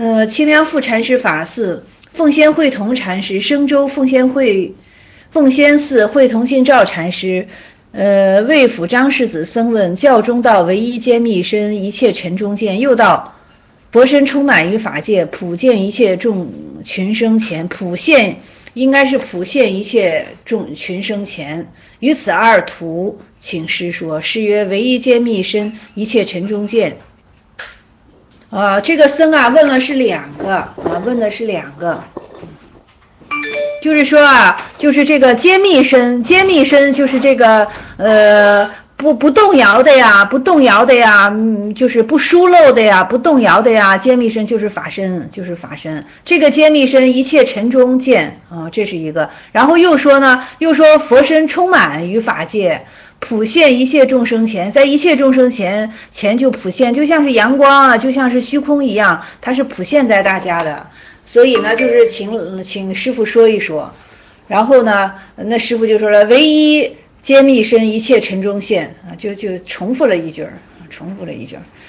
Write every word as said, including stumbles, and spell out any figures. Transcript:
呃，清凉赋禅师法寺，奉仙会同禅师，生州奉仙会奉仙寺会同信照禅师，呃，魏府张世子僧问教中道唯一兼密身，一切尘中见。又道佛身充满于法界，普见一切众群生前。普现应该是普现一切众群生前。于此二图，请师说。师曰：唯一兼密身，一切尘中见。啊，这个僧啊问了是两个啊，问的是两个，就是说啊，就是这个揭密身，揭密身就是这个呃不不动摇的呀，不动摇的呀，嗯，就是不疏漏的呀，不动摇的呀，揭密身就是法身，就是法身。这个揭密身一切尘中见啊，这是一个。然后又说呢，又说佛身充满于法界。普现一切众生前，在一切众生前前就普现，就像是阳光啊，就像是虚空一样，它是普现在大家的。所以呢，就是请请师父说一说。然后呢，那师父就说了，唯一揭密身，一切尘中现啊，就就重复了一句儿，重复了一句儿。